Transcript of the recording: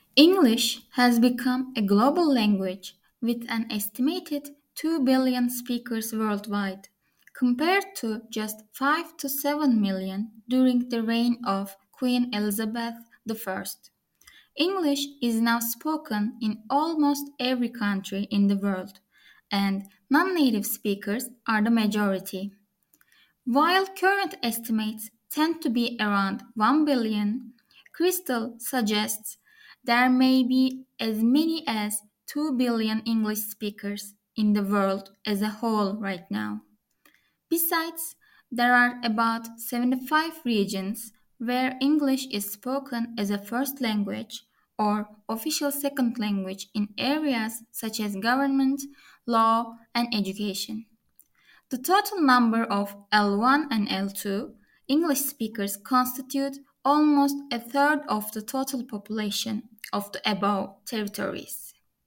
English has become a global language with an estimated 2 billion speakers worldwide, compared to just 5 to 7 million during the reign of Queen Elizabeth I. English is now spoken in almost every country in the world, and non native speakers are the majority. While current estimates tend to be around 1 billion, Crystal suggests there may be as many as 2 billion English speakers in the world as a whole right now. Besides, there are about 75 regions where English is spoken as a first language or official second language in areas such as government, law, and education. The total number of L1 and L2 English speakers constitute almost a third of the total population of the above territories.